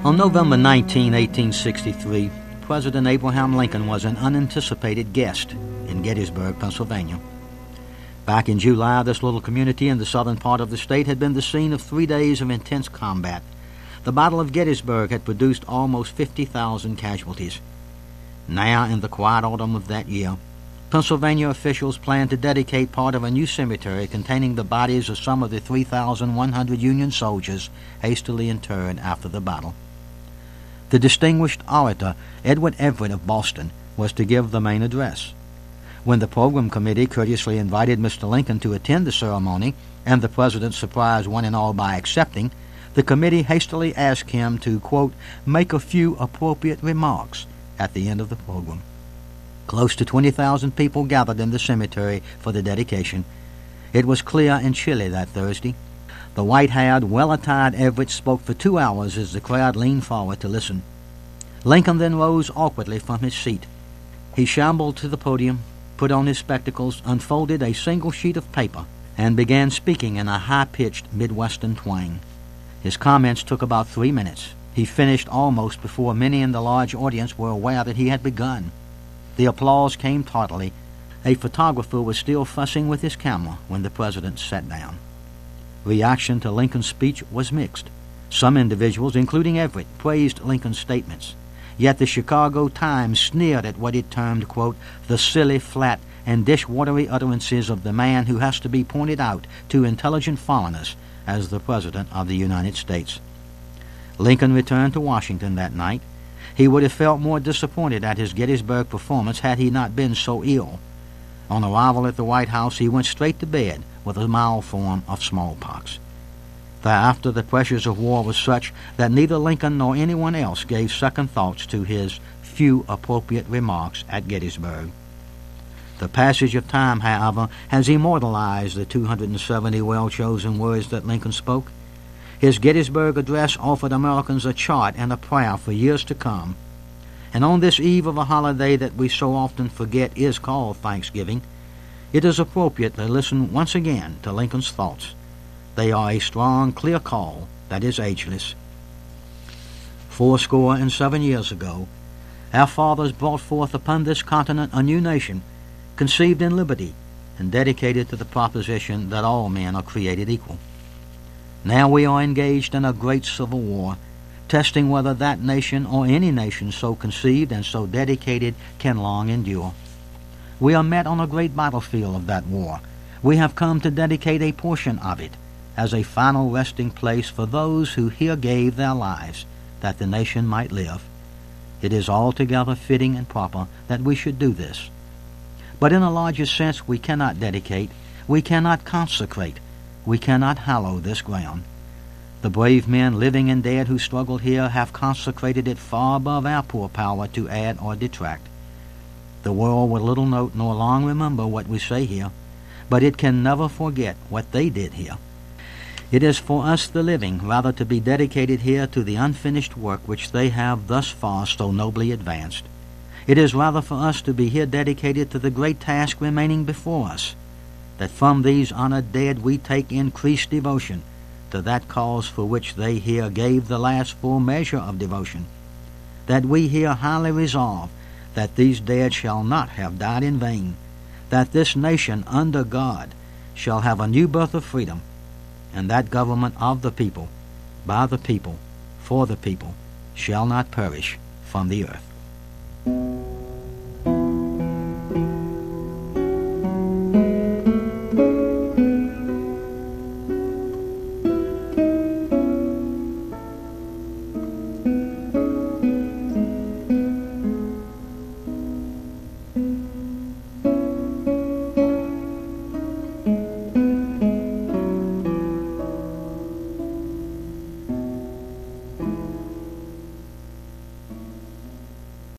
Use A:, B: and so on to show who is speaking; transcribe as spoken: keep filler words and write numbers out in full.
A: On November nineteenth, eighteen sixty-three, President Abraham Lincoln was an unanticipated guest in Gettysburg, Pennsylvania. Back in July, this little community in the southern part of the state had been the scene of three days of intense combat. The Battle of Gettysburg had produced almost fifty thousand casualties. Now, in the quiet autumn of that year, Pennsylvania officials planned to dedicate part of a new cemetery containing the bodies of some of the three thousand one hundred Union soldiers hastily interred after the battle. The distinguished orator Edward Everett of Boston was to give the main address. When the program committee courteously invited Mister Lincoln to attend the ceremony, and the President surprised one and all by accepting, the committee hastily asked him to, quote, make a few appropriate remarks at the end of the program. Close to twenty thousand people gathered in the cemetery for the dedication. It was clear and chilly that Thursday. The white-haired, well-attired Everett spoke for two hours as the crowd leaned forward to listen. Lincoln then rose awkwardly from his seat. He shambled to the podium, put on his spectacles, unfolded a single sheet of paper, and began speaking in a high-pitched Midwestern twang. His comments took about three minutes. He finished almost before many in the large audience were aware that he had begun. The applause came tardily. A photographer was still fussing with his camera when the President sat down. Reaction to Lincoln's speech was mixed. Some individuals, including Everett, praised Lincoln's statements. Yet the Chicago Times sneered at what it termed, quote, the silly, flat, and dishwatery utterances of the man who has to be pointed out to intelligent foreigners as the President of the United States. Lincoln returned to Washington that night. He would have felt more disappointed at his Gettysburg performance had he not been so ill. On arrival at the White House, he went straight to bed with a mild form of smallpox. Thereafter, the pressures of war were such that neither Lincoln nor anyone else gave second thoughts to his few appropriate remarks at Gettysburg. The passage of time, however, has immortalized the two hundred seventy well-chosen words that Lincoln spoke. His Gettysburg address offered Americans a chart and a prayer for years to come. And on this eve of a holiday that we so often forget is called Thanksgiving, it is appropriate to listen once again to Lincoln's thoughts. They are a strong, clear call that is ageless. Fourscore and seven years ago, our fathers brought forth upon this continent a new nation, conceived in liberty and dedicated to the proposition that all men are created equal. Now we are engaged in a great civil war, testing whether that nation or any nation so conceived and so dedicated can long endure. We are met on a great battlefield of that war. We have come to dedicate a portion of it as a final resting place for those who here gave their lives that the nation might live. It is altogether fitting and proper that we should do this. But in a larger sense, we cannot dedicate, we cannot consecrate, we cannot hallow this ground. The brave men, living and dead, who struggled here have consecrated it far above our poor power to add or detract. The world will little note nor long remember what we say here, but it can never forget what they did here. It is for us the living rather to be dedicated here to the unfinished work which they have thus far so nobly advanced. It is rather for us to be here dedicated to the great task remaining before us, that from these honored dead we take increased devotion to that cause for which they here gave the last full measure of devotion, that we here highly resolve that these dead shall not have died in vain, that this nation under God shall have a new birth of freedom, and that government of the people, by the people, for the people, shall not perish from the earth.